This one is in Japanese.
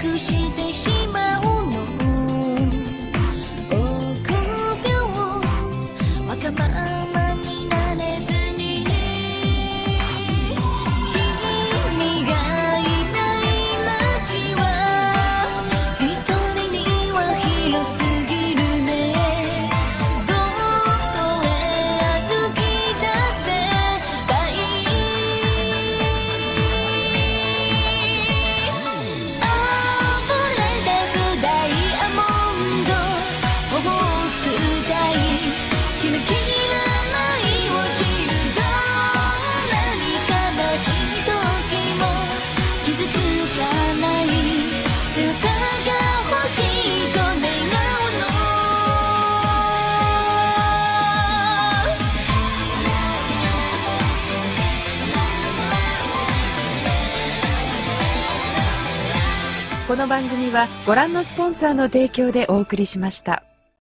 くしてしまうの。臆病わがままになれずに、君がいない街は一人には広すぎるね。どこへ歩き出せばいい。溢れ出すダイヤモンドを伝い、キラキラ舞い落ちる。どんなに悲しい時も傷つかない強さが欲しいと願うの。 この番組はご覧のスポンサーの提供でお送りしました。